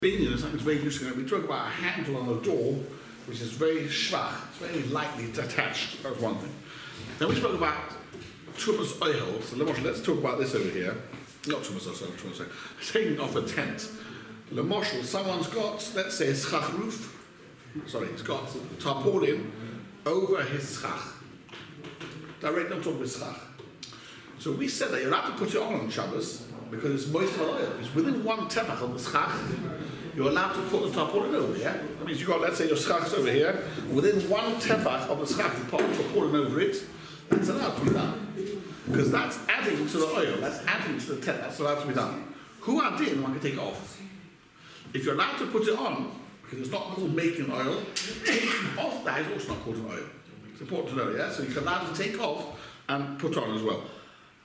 Something's very useful. We talk about a handle on a door, which is very schwach, it's very lightly detached. That was one thing. Then we spoke about tumas oil. So let's talk about this over here. Not tumas oil, taking off a tent. Lemoshel, someone's got, let's say, a schach roof. Sorry, he's got tarpaulin over his schach. Directly on top of his schach. So we said that you're allowed to put it on Shabbos because it's moist oil. It's within one tefach on the schach. You're allowed to put the tarpaulin over, yeah? That means you've got, let's say, your schach is over here. Within one tefach of the schach, you put the tarpaulin over it. It's allowed to be done. Because that's adding to the oil. That's adding to the tent. That's allowed to be done. Who are din, one can take it off. If you're allowed to put it on, because it's not called making oil, taking off that is also not called an oil. It's important to know, yeah? So you're allowed to take off and put on as well.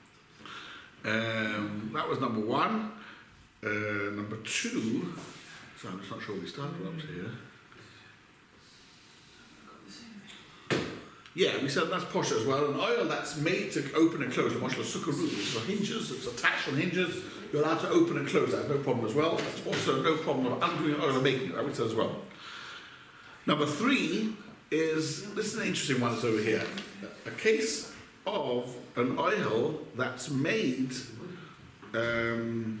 That was number one. Number two, so I'm just not sure we started up to here. Yeah, we said that's posh as well. An oil that's made to open and close, the moshel sukaru, it's hinges, it's attached on hinges. You're allowed to open and close that, no problem as well. That's also no problem of undoing oil and making it, that we said as well. Number three is, this is an interesting one that's over here. A case of an oil that's made, an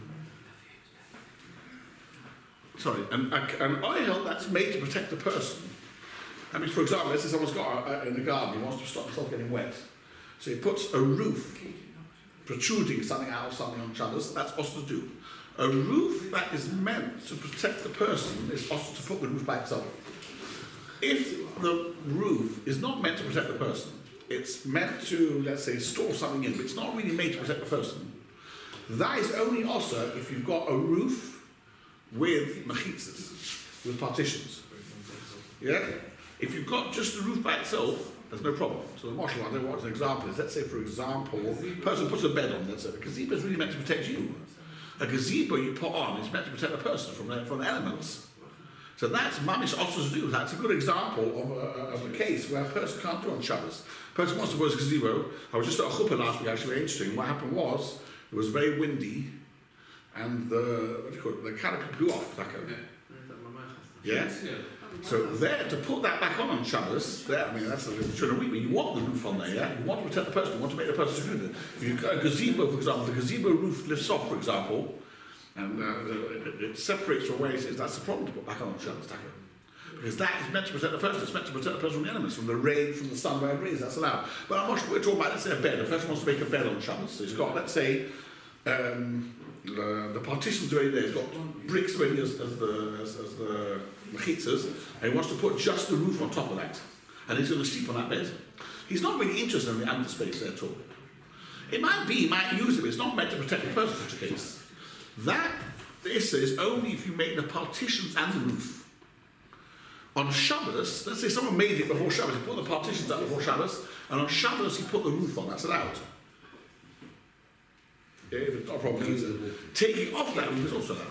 oil that's made to protect the person. That means, for example, let's say someone's got in the garden, he wants to stop himself getting wet. So he puts a roof protruding something out of something on Shabbos, that's also to do. A roof that is meant to protect the person is also to put the roof by itself. If the roof is not meant to protect the person, it's meant to, let's say, store something in, but it's not really made to protect the person. That is only also if you've got a roof with mechitzas, with partitions. Yeah? If you've got just the roof by itself, there's no problem. So the marshal, I don't know what an example is. Let's say, for example, a person puts a bed on, let's say. A gazebo is really meant to protect you. A gazebo you put on is meant to protect the person from the elements. So that's mamish also to do. That's a good example of a case where a person can't do on Shabbos. A person wants to put a gazebo. I was just at a chuppah last week, actually, very interesting. What happened was, it was very windy, and the canopy blew off. Yeah? So there, to put that back on Shabbos, there, I mean, that's during a week, but you want the roof on there, yeah? You want to protect the person, you want to make the person secure. If you've got a gazebo, for example, the gazebo roof lifts off, for example, and it separates from where it is, that's the problem to put back on Shabbos, because that is meant to protect the person, it's meant to protect the person from the elements, from the rain, from the sun, where it rains, that's allowed. But I'm not sure we're talking about, let's say, a bed. A person wants to make a bed on Shabbos, so he's got, let's say, the partitions already there, he's got bricks already as the mechitzas, and he wants to put just the roof on top of that, and he's going to sleep on that bed. He's not really interested in the underspace there at all. It might be, he might use it, but it's not meant to protect the person in such a case. That, this is only if you make the partitions and the roof. On Shabbos, let's say someone made it before Shabbos, he put the partitions up before Shabbos, and on Shabbos he put the roof on, that's allowed. Yeah, if it's not a problem, taking off that roof is also allowed.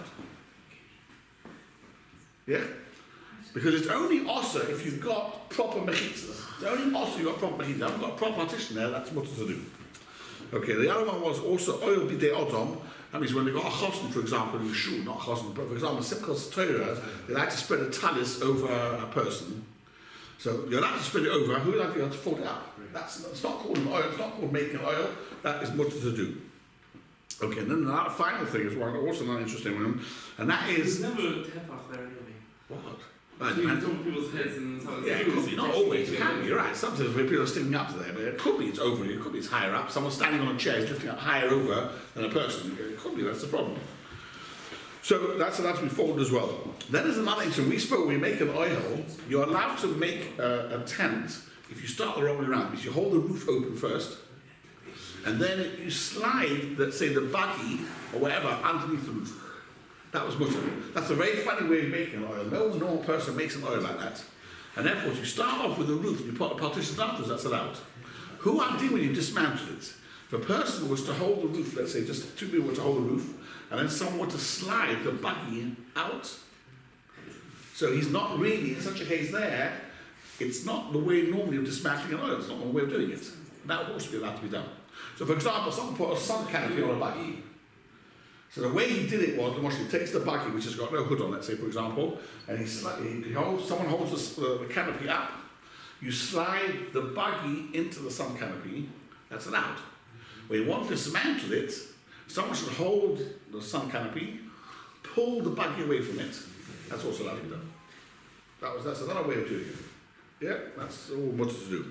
Yeah? Because it's only also if you've got proper mechitzas. It's only also you've got proper mechitzas. If you haven't got a proper partition there, that's what to do. Okay, the other one was also oil bidei odom. That means when they've got a chosn, for example, in shul, not a chosn, but for example, Simchas Torah, they like to spread a talis over a person. So you're allowed to spread it over, who would like you to fold it up? It's not called an oil, it's not called making oil, that is mutter to do. Okay, and then the final thing is one, also an interesting one, and that is... There's never a tefach there anyway. What? So you can on people's heads and so yeah, it could be, not always, it can be, you're right. Sometimes where people are sticking up to there, but it could be it's over, it could be it's higher up. Someone standing on a chair is lifting up higher over than a person. It could be, that's the problem. So that's allowed to be folded as well. Then there's another thing, so we spoke, when you make an oil, you're allowed to make a tent if you start the wrong way around, because you hold the roof open first, and then you slide, let's say, the buggy or whatever underneath the roof. That was mutter. That's a very funny way of making an oil. No normal person makes an oil like that. And therefore, if you start off with the roof and you put the partitions afterwards, that's allowed. Who are doing when you dismantle it? If a person was to hold the roof, let's say, just two people were to hold the roof, and then someone were to slide the buggy out, so he's not really, in such a case there, it's not the way normally of dismantling an oil, it's not the way of doing it. That would also be allowed to be done. So, for example, someone put a sun canopy on a buggy, So the way he did it was, the Moshe takes the buggy, which has got no hood on, let's say, for example, and someone holds the canopy up, you slide the buggy into the sun canopy, that's allowed. When you want to dismantle it, someone should hold the sun canopy, pull the buggy away from it, that's also allowed to be done. That's another way of doing it. Yeah, that's all what to do.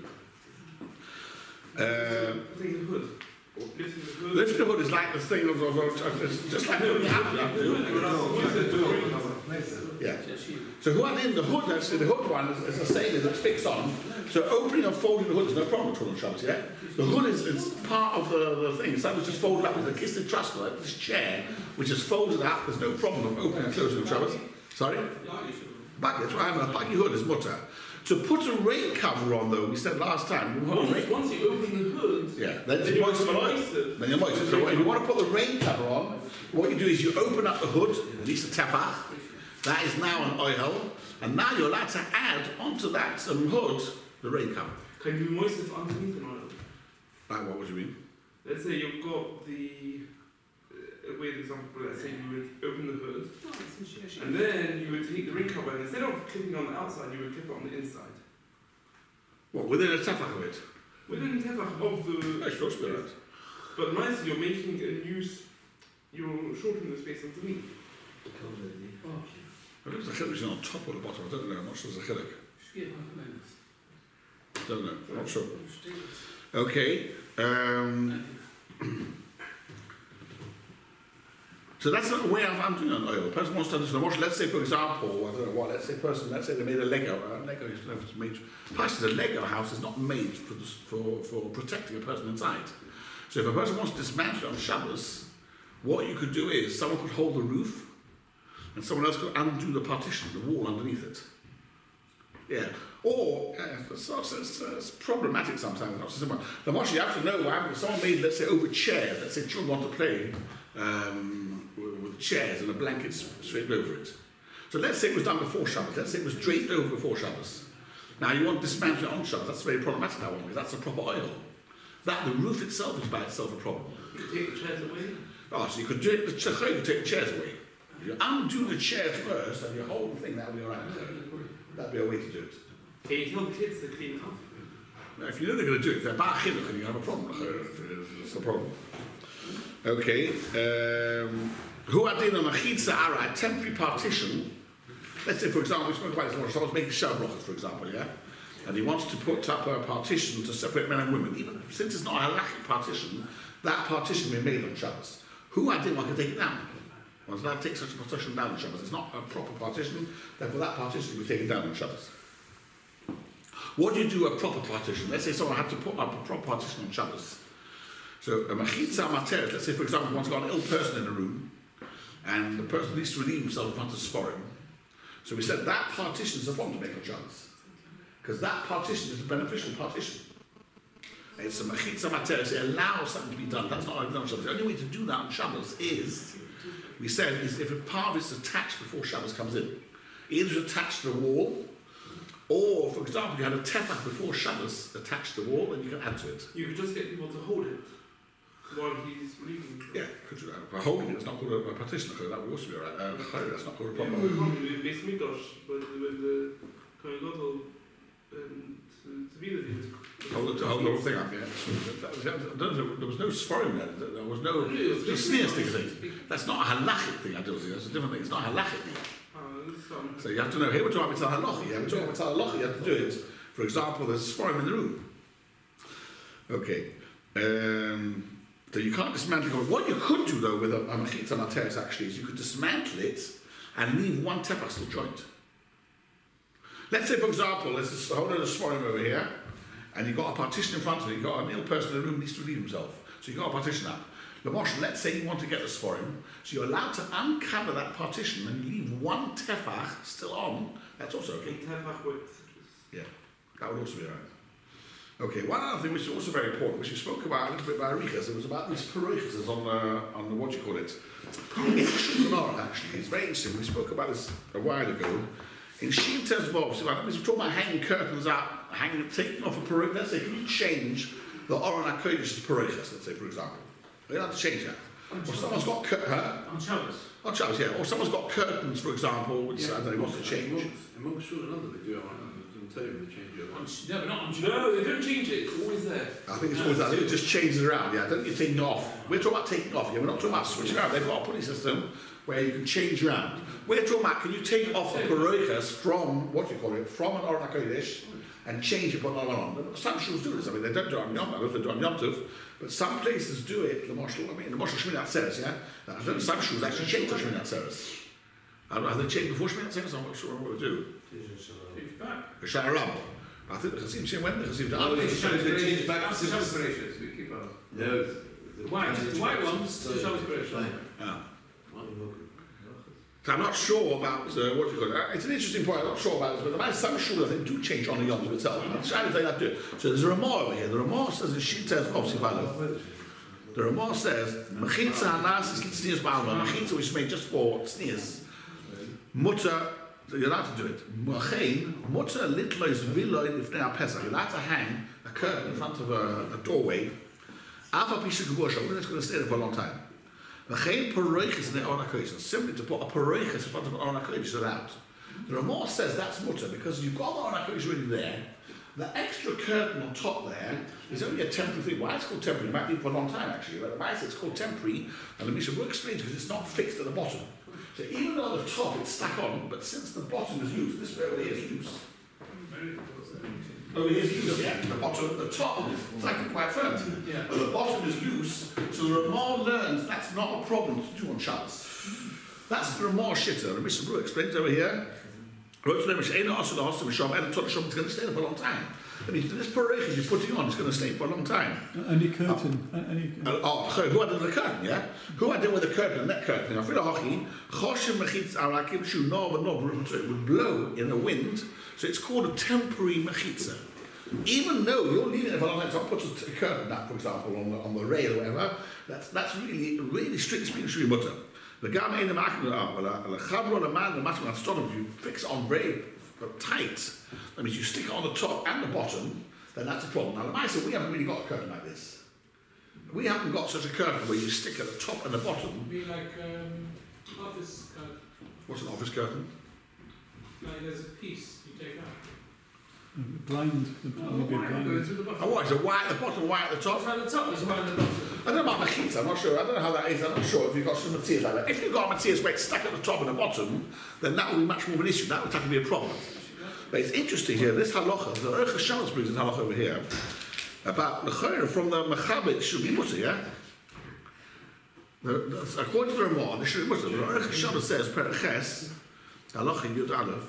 Taking the hood. Lifting the hood is like the thing of it's just like putting the hat up. Yeah. So who had in the hood, actually, the hood one is the same as it's fixed on. So opening and folding the hood is no problem at all on Shabbos, yeah? The hood is part of the thing. So it's just folded up with a kisted truss, like this chair, which is folded up. There's no problem of opening and closing on Shabbos. Sorry? Buggy, that's why I'm a buggy hood is mutter. To put a rain cover on, though, we said last time. Once you open the hood, yeah, then it's moist. Then you're moist. So if you want to put the rain cover on, what you do is you open up the hood, release the tefach. That is now an oil, and now you're allowed to add onto that hood the rain cover. Can you moisten it underneath an oil? Like what would you mean? Let's say you've got the weird example. Let's say you would open the hood, and then you would take the ring cover, and instead of clipping on the outside, you would clip it on the inside. What, within a tefach of it? Within the tefach of the. That's your spirit. But nicely, you're making a new. You're shortening the space underneath. There's a chilek on top or the bottom. I don't know. I'm not sure there's a chilek. Don't know. I'm not sure. Okay. So that's not a way of undoing an oil. A person wants to understand. Let's say, for example, I don't know what. Let's say they made a Lego. Lego is made. Actually, the Lego house is not made for protecting a person inside. So if a person wants to dismantle it on Shabbos, what you could do is someone could hold the roof, and someone else could undo the partition, the wall underneath it. Yeah. Or it's problematic sometimes. Not so simple. The Moshe, you have to know. Someone made, let's say, over chairs. Let's say children want to play. With chairs and a blanket draped over it. So let's say it was done before Shabbos. Let's say it was draped over before Shabbos. Now you want to dismantle it on Shabbos. That's very problematic, that one, because that's a proper oil. The roof itself is by itself a problem. You could take the chairs away? Oh, so you could take the chairs away. If you undo the chairs first and you hold the thing, that'll be alright. That'd be a way to do it. Can you tell the kids to clean it up? Now, if you know they're going to do it, if they're bar chinuch, then you have a problem. It's a problem. Okay. Who had in a machitza ara, a temporary partition. Let's say, for example, we spoke about this. Someone's making shabrachas, for example, yeah, and he wants to put up a partition to separate men and women. Even since it's not a halachic partition, that partition will be made on Shabbos. Who had in one can take it down? One's allowed to take such a partition down on Shabbos. It's not a proper partition. Therefore, that partition will be taken down on Shabbos. What do you do a proper partition? Let's say someone had to put up a proper partition on Shabbos. So a machitza materes, let's say for example one's got an ill person in a room and the person needs to relieve himself in front of Sforim. So we said that partition is a problem to make on Shabbos. Because that partition is a beneficial partition. It's a machitza materes, it allows something to be done. That's not done on Shabbos. The only way to do that on Shabbos is, we said, is if a part of it's attached before Shabbos comes in. Either it's attached to the wall, or, for example, you had a tefach before Shabbos attached to the wall, and you can add to it. You could just get people to hold it while he's leaving. Yeah, could do that. But holding it is not called a partition, that would also be alright. That's not called a proper. In Beis Mikdash, when the Kohen Gadol hold the whole thing up, yeah. There was no sforim there. There was no sneer sticker thing. That's not a halachic thing, I don't think. That's a different thing. It's not a halachic thing. So you have to know, here we're talking about halachi. Yeah, we're talking about halachi, you have to do it. For example, there's sforim in the room. Okay. So you can't dismantle it. What you could do though with a machitza materes actually is you could dismantle it and leave one tefach still joint. Let's say for example, there's this whole other sforim over here, and you've got a partition in front of you, you've got an ill person in the room who needs to relieve himself. So you've got a partition up. Lamosh, let's say you want to get the sforim, so you're allowed to uncover that partition and you leave one tefach still on. That's also okay. Tefach width. Yeah, that would also be right. Okay, one other thing which is also very important, which you spoke about a little bit by Arichas, it was about these parochas on the what do you call it? In Shulchan actually, it's very interesting. We spoke about this a while ago. In Shin Tezvov, so we're talking about hanging curtains up, taking off a parocha. Let's say, can you change the Aron HaKodesh to parochas, let's say, for example? You're allowed to change that. Or someone's got on Shabbos. on Shabbos, yeah. Or someone's got curtains, for example, which I don't know, he wants to change. Among Shul and London, they do it on the table, they change it around. No, but not on Shabbos. No, they don't change it. It's always there. I think it's always that. It just changes around. Yeah, don't you take it off? We're talking about taking off. Yeah, we're not talking about switching around. They've got a pulley system where you can change around. We're talking about can you take off a parochas from what do you call it, from an Aron HaKodesh and change it, put another one on. Some shuls do this. I mean, they don't do it on Yom Tov, they do it on Yom Tov, but some places do it. The Moshel, I mean, the Moshel Shmini Atzeres, yeah. I don't know. Some shuls actually change the Shmini Atzeres. I don't know. Have they changed before Shmini Atzeres? I'm not sure what they do. The Shara Rambam. I think the Chasim Shem went. The Chasim They change back to Shabbos Bereshit, we keep on. No, The white ones to Shabbos Bereshit. Yeah. So I'm not sure about what do you call it. It's an interesting point. I'm not sure about this, but there are some shuls I think do change on the Yom Tov itself. I'm trying to say that too. So there's a Ramah over here. The Ramah says in Shittas obviously valid. The Ramah says Mechitza Hanas is Tznius Ba'alma. Mechitza which is made just for Tznius. Mutter. So you're allowed to do it. Mochein, mutter litlois villoin ifnei Pesach. You're allowed to hang a curtain in front of a doorway. Alpha pisha gevusha. We're just going to stay there for a long time. Mochein paroiches in the Aron HaKodesh. Simply to put a paroiches in front of an Aron HaKodesh is allowed. The Ramah says that's mutter because you've got the Aron HaKodesh already there. The extra curtain on top there is only a temporary thing. Why it's called temporary? It might be for a long time actually. But the Bible says it's called temporary, and the Mishnah will explain because it's not fixed at the bottom. So even though the top it's stuck on, but since the bottom is loose, this bit over here is loose. Over here is loose, yeah. The bottom, the top is like quite firm. Yeah. But the bottom is loose, so the Ramah learns that's not a problem to do on Shabbos. That's the Ramah shitter. The Mishnah Berurah explains over here. It's going to stay there for a long time. I mean, this parochas you're putting on is going to stay for a long time. Any curtain, who had the curtain, yeah? Who had it with the curtain, the net curtain? I feel like Choshen Mechitza Arakim Shu Nob and Nob would blow in the wind, so it's called a temporary Mechitza. Even though you're leaving it for a long time, so I put a curtain up, for example, on the rail or whatever, that's really strictly speaking should be mutter. The Gam Ein Ma'akim the Chabron the man the Matam if you fix it on very tight, that means you stick it on the top and the bottom, then that's a problem. Now, the Maisa, we haven't really got a curtain like this. We haven't got such a curtain where you stick at the top and the bottom. It'd be like office curtain. What's an office curtain? Like there's a piece you take out. blind. Oh, what? Is it white at the bottom, white at the top? At the top, there's white at the bottom. I don't know about Machitza, I'm not sure. I don't know how that is. I'm not sure if you've got some Matthias like that. If you've got a Matthias where it's stuck at the top and the bottom, then that would be much more of an issue. That would have to be a problem. But it's interesting here, this halacha, the Orach HaShabbos brings this halacha over here, about the chayr from the Mechabit should be mutter, yeah? According to the Ramah, this should be mutter. The Orach HaShabbos says, Perches, halacha Yud Aleph,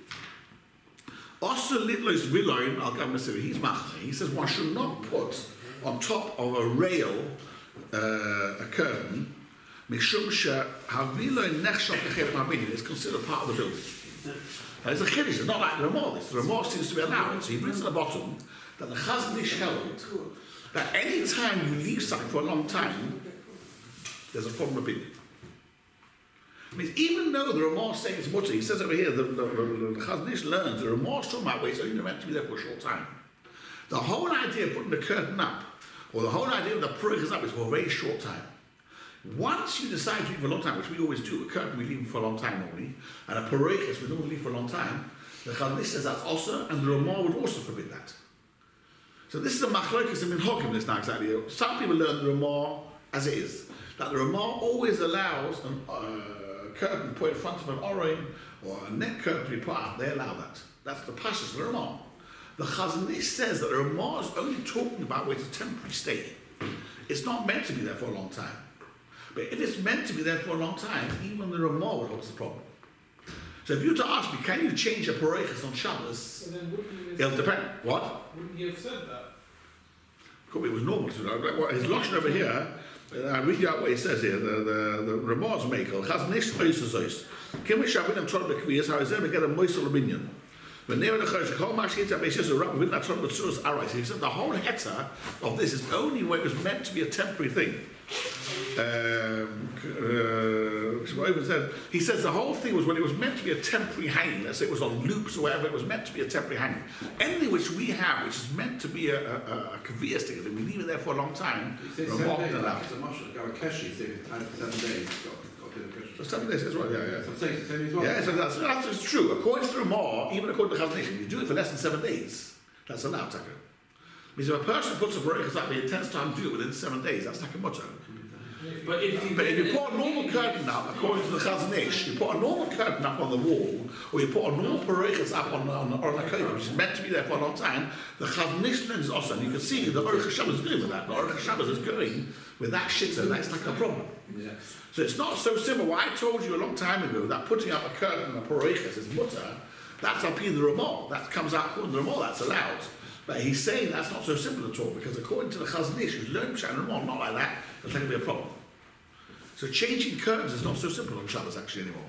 also litlos viloin, I'll give him a series, he's machne. He says one should not put on top of a rail a curtain, mishum she'haviloin nechshel kechet ma'abinin, it's considered part of the building. And it's a chiddush, it's not like the Ramah. The Ramah seems to be allowed. So he brings to the bottom that the Chazon Ish held that any time you leave something for a long time, there's a problem of opinion. I mean, even though the Ramah is saying it's mutter, he says over here, the Chazon Ish learns the Ramah is talking about where it's only meant to be there for a short time. The whole idea of putting the curtain up, or the whole idea of the purchase up, is for a very short time. Once you decide to leave for a long time, which we always do, a curtain we leave for a long time normally, and a parochas we normally leave for a long time, the Chazon Ish says that's also, and the Ramah would also forbid that. So this is a machlokes in Minhagim this now exactly. Some people learn the Ramah as it is, that the Ramah always allows a curtain put in front of an Orim or a net curtain to be put up. They allow that. That's the pashas of the Ramah. The Chazon Ish says that the Ramah is only talking about where it's a temporary stay. It's not meant to be there for a long time. But if it's meant to be there for a long time, even the Ramah would hold the problem. So if you were to ask me, can you change a parochas on Shabbos? So then It'll depend. What? Wouldn't he have said that? Could be it was normal to know. His lashon over here, I read you out what he says here. The Ramah's makel Chazon Ish oisazois. Can we shabin and try to be how is ever get a moisel opinion? When near the church, call mashkita basis a rub within that try to surus arise. He said the whole heta of this is only where it was meant to be a temporary thing. He says the whole thing was when it was meant to be a temporary hanging, let's say it was on loops or whatever, it was meant to be a temporary hanging. Anything which we have, which is meant to be a kavir stick, if we leave it there for a long time, He says 7 days, like it's a mushroom, go a keshi, so it's time for 7 days, it's got to do the keshi. so 7 days as well, yeah. So I'm saying it's the same as well. Yeah, so that's true. According to the Ramah, even according to the Chazon Ish, if you do it for less than 7 days, that's allowed, Taka. Means if a person puts a barakas up, he intends to do it within 7 days, that's Taka Mutter. But if you put a normal curtain up, according to the Chazon Ish, you put a normal curtain up on the wall, or you put a normal parakas up on a curtain, which is meant to be there for a long time, the Chazon Ish learns also, and you can see the Aruch HaShabbos is doing with that. The Aruch HaShabbos is going with that shitter, that's like a problem. Yeah. So it's not so simple. What I told you a long time ago, that putting up a curtain and a parakas is mutter, that's up in the Ramah. That comes out according to the Ramah, that's allowed. But he's saying that's not so simple at all, because according to the Chazon Ish, who's learned Pshat and Ramah, not like that, there's going to be a problem. So changing curtains is not so simple on Shabbos actually anymore.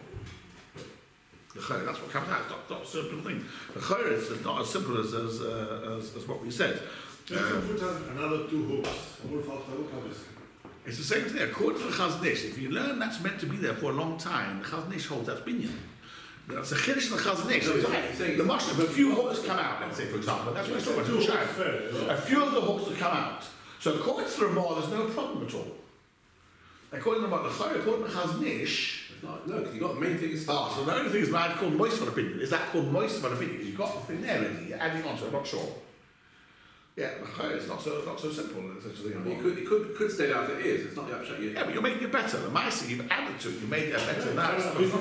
That's what comes out, it's not a simple thing. The Chayr is not as simple as what we said. You can put another 2 hooks. It's the same thing. According to the Chazon Ish, if you learn that's meant to be there for a long time, the Chazon Ish holds that's binyan. That's a chiddush in the Chazon Ish. The mushroom, if a few hooks come out, let's say for example, that's what it's talking about. A few of the hooks will come out. So according to the Ramah, there's no problem at all. According to the Chayr, according to the Chazon Ish, No, because you've got the main thing is so the only thing is now called moist opinion. Is that called moist opinion? Because you've got the thing there already, you're adding on to it, I'm not sure. Yeah, the Chayr is not so simple. Essentially, it could stay out as it is, it's not the upshot yet. yeah, but you're making it better. The Maisi, you've added to it, you made it better now.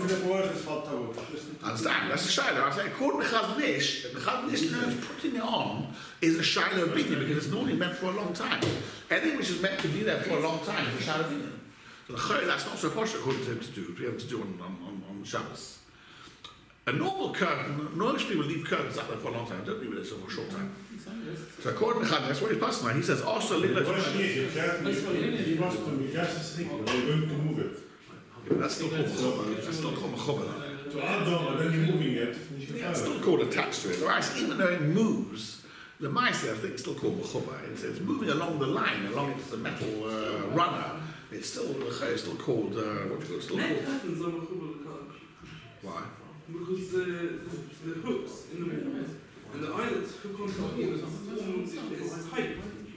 Understand? That's a shiloh. I say, according to Chazon Ish, the Chazon Ish learns putting it on is a shiloh binyan because it's normally meant for a long time. Anything which is meant to be there for a long time is a shiloh binyan. So the Chayr, that's not so posh according to him to be able to do on Shabbos. A normal curtain, most people leave curtains up there for a long time, don't leave it there for a short time. So according to Chazon, that's what he's passing now. He says, also leave it. That's still called mechuber. That's still called mechuber. To add on, and then you're moving it. Yeah, it's still called attached to it. Right? Even though it moves, the mice, I think, is still called mechuber. It's moving along the line, along the metal runner. It's still called what do you call it? Still net called. patterns are mechuber. Why? Because the hooks in the wall and the eyelets hook onto the wall is tight.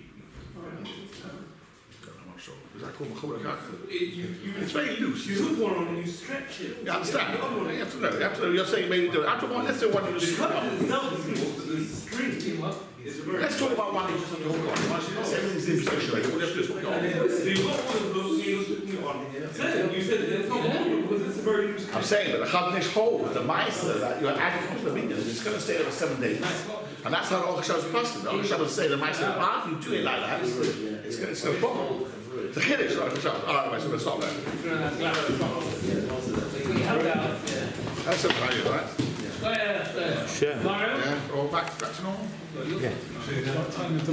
I'm not sure. Is that called mechuber? It's very loose. You hook one on and you stretch it. You understand? You have to know. You have to. You're saying maybe do it. After one, let's do one you just The hook on. cut itself is more, but the string is very. Let's talk about one you just hook on. Everything's in position. All you have to do is hook it on. So you've got one of those, you're hooking it on. You said it's not mechuber because it's a very loose. I'm saying that the Chazon Ish holds the meiser that you're adding onto the binyan, it's going to stay there for 7 days. And that's how the Aruch HaShabbos is passing. The Aruch HaShabbos say the meiser, if you do it like that, it's no problem. The chiddush, the Aruch HaShabbos. All right, so we'll stop there. That's okay, right? Sure. Mario? Yeah, all back to normal? What time is the